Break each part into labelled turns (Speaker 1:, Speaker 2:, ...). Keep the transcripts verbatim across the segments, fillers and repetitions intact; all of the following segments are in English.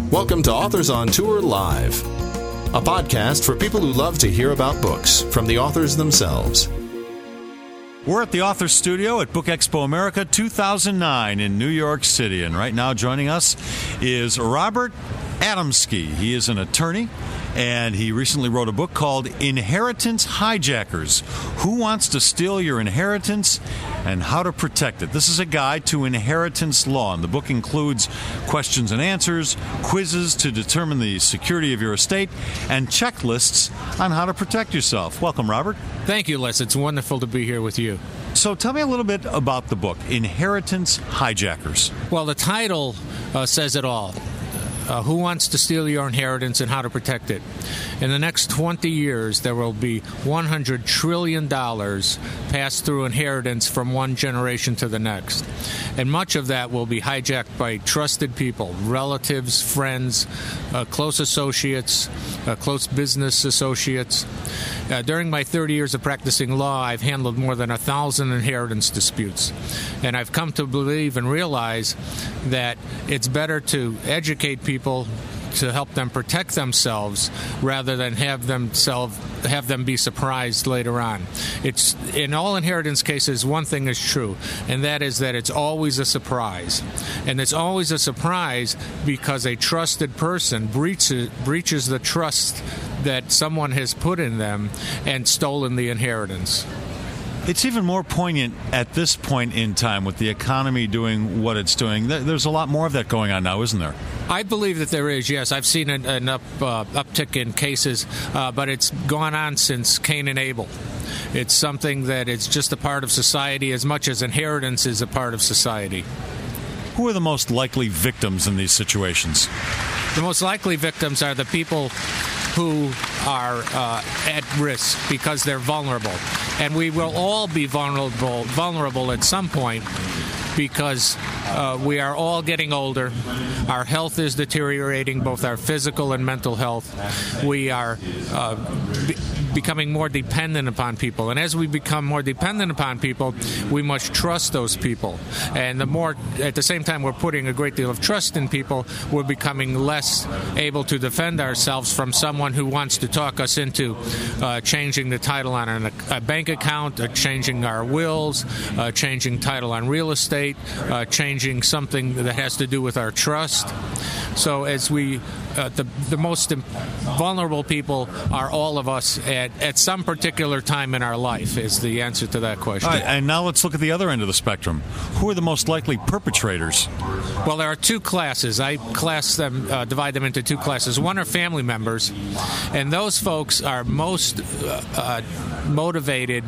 Speaker 1: Welcome to Authors on Tour Live, a podcast for people who love to hear about books from the authors themselves.
Speaker 2: We're at the Author Studio at Book Expo America two thousand nine in New York City, and right now joining us is Robert Adamski. He is an attorney, and he recently wrote a book called Inheritance Hijackers: Who Wants to Steal Your Inheritance and How to Protect It. This is a guide to inheritance law, and the book includes questions and answers, quizzes to determine the security of your estate, and checklists on how to protect yourself. Welcome, Robert.
Speaker 3: Thank you, Les. It's wonderful to be here with you.
Speaker 2: So tell me a little bit about the book, Inheritance Hijackers.
Speaker 3: Well, the title uh, says it all. Uh, who wants to steal your inheritance and how to protect it? In the next twenty years, there will be one hundred trillion dollars passed through inheritance from one generation to the next. And much of that will be hijacked by trusted people, relatives, friends, uh, close associates, uh, close business associates. Uh, during my thirty years of practicing law, I've handled more than a thousand inheritance disputes. And I've come to believe and realize that it's better to educate people to help them protect themselves rather than have themselves have them be surprised later on. It's in all inheritance cases, one thing is true, and that is that it's always a surprise. And it's always a surprise because a trusted person breaches breaches the trust that someone has put in them and stolen the inheritance.
Speaker 2: It's even more poignant at this point in time with the economy doing what it's doing. There's a lot more of that going on now, isn't there?
Speaker 3: I believe that there is, yes. I've seen an, an up, uh, uptick in cases, uh, but it's gone on since Cain and Abel. It's something that is just a part of society as much as inheritance is a part of society.
Speaker 2: Who are the most likely victims in these situations?
Speaker 3: The most likely victims are the people who are uh, at risk because they're vulnerable. And we will all be vulnerable, vulnerable at some point because uh, we are all getting older. Our health is deteriorating, both our physical and mental health. We are uh, be- becoming more dependent upon people. And as we become more dependent upon people, we must trust those people. And the more, at the same time, we're putting a great deal of trust in people, we're becoming less able to defend ourselves from someone who wants to talk us into uh, changing the title on an, a bank account, uh, changing our wills, uh, changing title on real estate, uh, changing something that has to do with our trust. So as we, uh, the, the most vulnerable people are all of us at, at some particular time in our life is the answer to that question.
Speaker 2: All right, and now let's look at the other end of the spectrum. Who are the most likely perpetrators?
Speaker 3: Well, there are two classes. I class them, uh, divide them into two classes. One are family members, and those folks are most uh, uh, motivated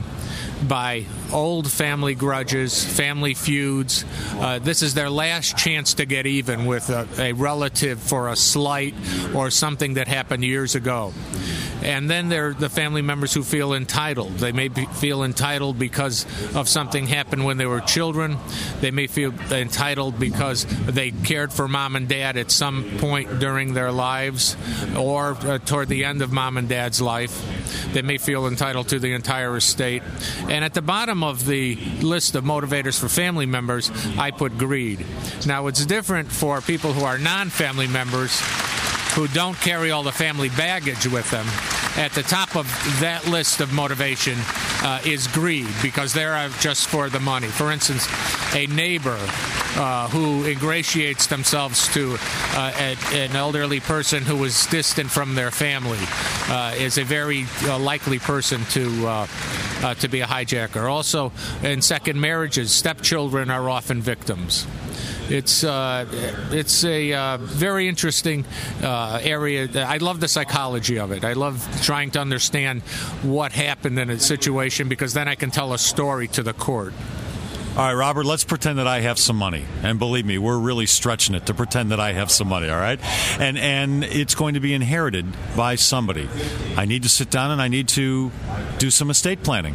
Speaker 3: by old family grudges, family feuds. Uh, this is their last chance to get even with a, a relative for a slight or something that happened years ago. And then there are the family members who feel entitled. They may be, feel entitled because of something happened when they were children. They may feel entitled because they cared for mom and dad at some point during their lives or uh, toward the end of mom and dad's life. They may feel entitled to the entire estate. And at the bottom of the list of motivators for family members, I put greed. Now, it's different for people who are non-family members who don't carry all the family baggage with them. At the top of that list of motivation uh, is greed, because they're just for the money. For instance, a neighbor uh, who ingratiates themselves to uh, a, an elderly person who is distant from their family uh, is a very uh, likely person to uh, uh, to be a hijacker. Also, in second marriages, stepchildren are often victims. It's uh, it's a uh, very interesting uh, area. I love the psychology of it. I love trying to understand what happened in a situation, because then I can tell a story to the court.
Speaker 2: All right, Robert, let's pretend that I have some money. And believe me, we're really stretching it to pretend that I have some money, all right? And and it's going to be inherited by somebody. I need to sit down and I need to do some estate planning.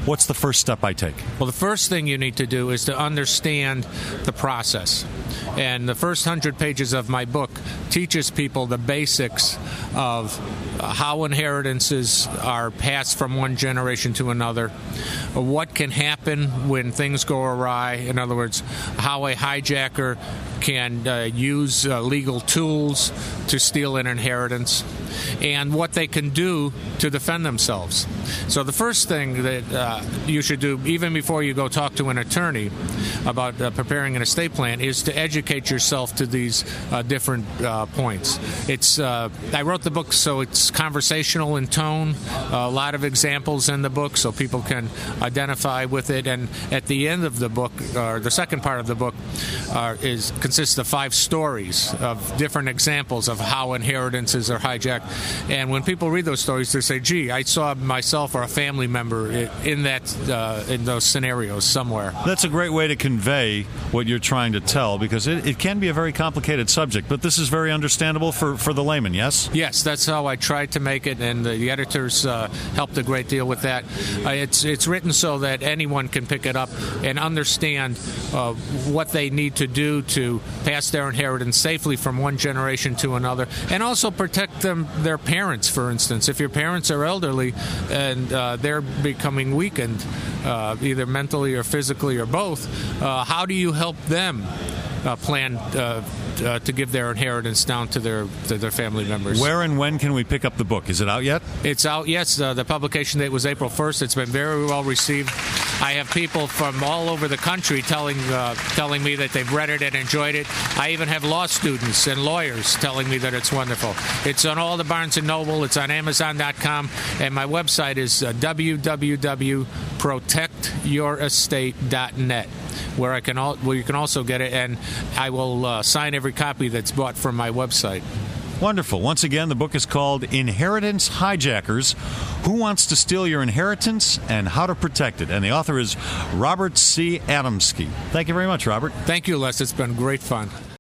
Speaker 2: what's the first step I take?
Speaker 3: Well, the first thing you need to do is to understand the process. And the first hundred pages of my book teaches people the basics of how inheritances are passed from one generation to another, what can happen when things go awry, in other words, how a hijacker can uh, use uh, legal tools to steal an inheritance, and what they can do to defend themselves. So the first thing that uh, you should do, even before you go talk to an attorney about uh, preparing an estate plan, is to educate yourself to these uh, different uh, points. It's uh, I wrote the book so it's conversational in tone, a lot of examples in the book so people can identify with it, and at the end of the book, or the second part of the book, uh, is consists of five stories of different examples of how inheritances are hijacked. And when people read those stories, they say, gee, I saw myself or a family member in that uh, in those scenarios somewhere.
Speaker 2: That's a great way to convey what you're trying to tell, because it, it can be a very complicated subject, but this is very understandable for, for the layman, yes?
Speaker 3: Yes, that's how I tried to make it, and the, the editors uh, helped a great deal with that. Uh, it's, it's written so that anyone can pick it up and understand uh, what they need to do to pass their inheritance safely from one generation to another, and also protect them, their parents, for instance. If your parents are elderly and uh, they're becoming weakened, uh, either mentally or physically or both, uh, how do you help them uh, plan uh, uh, to give their inheritance down to their to their family members?
Speaker 2: Where and when can we pick up the book? Is it out yet?
Speaker 3: It's out, yes. Uh, the publication date was April first. It's been very well received. I have people from all over the country telling uh, telling me that they've read it and enjoyed it. I even have law students and lawyers telling me that it's wonderful. It's on all the Barnes and Noble. It's on Amazon dot com, and my website is uh, w w w dot protect your estate dot net, where I can all, where you can also get it, and I will uh, sign every copy that's bought from my website.
Speaker 2: Wonderful. Once again, the book is called Inheritance Hijackers: Who Wants to Steal Your Inheritance and How to Protect It? And the author is Robert C. Adamski. Thank you very much, Robert.
Speaker 3: Thank you, Les. It's been great fun.